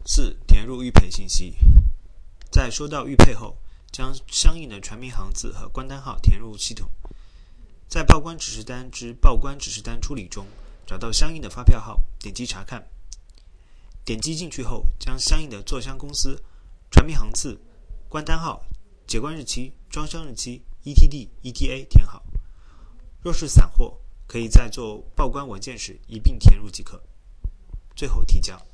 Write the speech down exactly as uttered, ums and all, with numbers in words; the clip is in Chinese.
四、填入预配信息。在收到预配后，将相应的传明行字和关单号填入系统。在报关指示单之报关指示单处理中，找到相应的发票号，点击查看。点击进去后，将相应的做箱公司、传明行字、关单号、结关日期、装箱日期、E T D、E T A 填好。若是散货，可以在做报关文件时一并填入即可。最后提交。